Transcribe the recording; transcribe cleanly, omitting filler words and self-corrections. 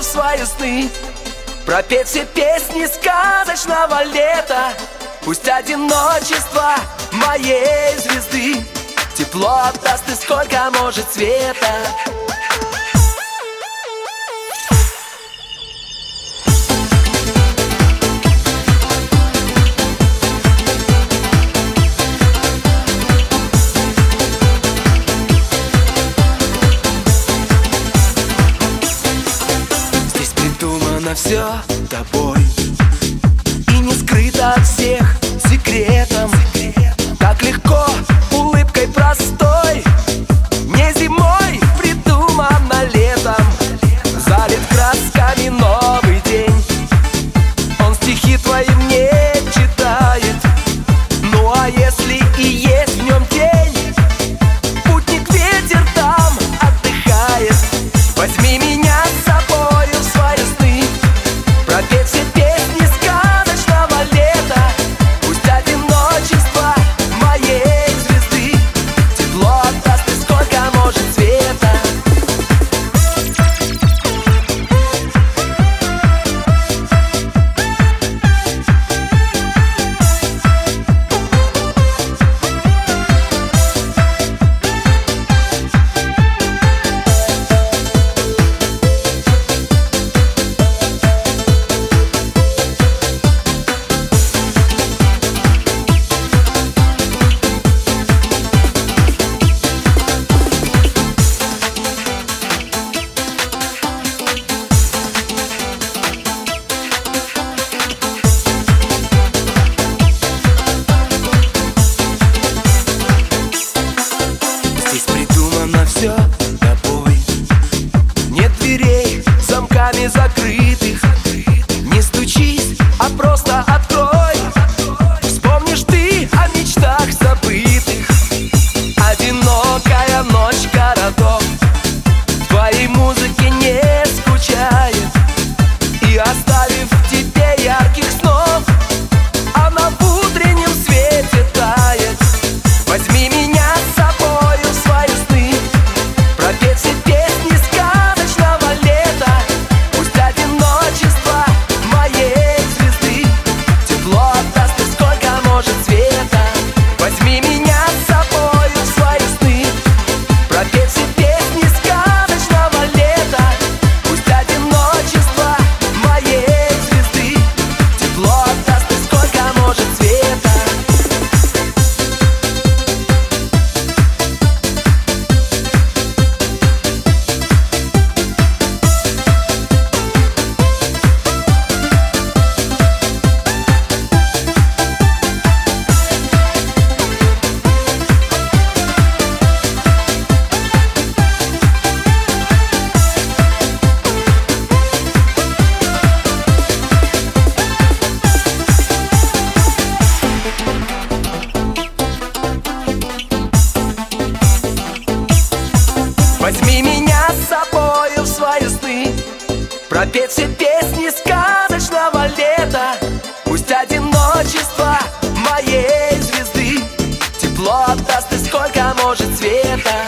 в свои сны, пропеть все песни сказочного лета. Пусть одиночество моей звезды тепло отдаст и сколько может света. Все тобой и не скрыто от всех секретом. Так легко, улыбкой простой, не зимой, придумано летом. Залит красками новый день, он стихи твои мне читает. Ну а если и есть в нем тень, путник ветер там отдыхает. Возьми меня с собою в свои сны, пропеть все песни сказочного лета. Пусть одиночество моей звезды тепло отдаст и сколько может света. Все тобой. Нет дверей, замками закрытых. Не стучись, а просто открой. Вспомнишь ты о мечтах забытых. Одинокая ночь городов в твоей музыке не скучает. И оставив тебе ярких снов, она в утреннем свете тает. Возьми меня с собою в свои сны, пропеть все песни сказочного лета. Пусть одиночество моей звезды тепло отдаст и сколько может света. Возьми меня с собою в свои сны, пропеть все песни сказочного лета. Пусть одиночество моей звезды тепло отдаст и сколько может света. Возьми меня с собою в свои сны, пропеть все песни сказочного лета. Пусть одиночество моей звезды тепло отдаст и сколько может света.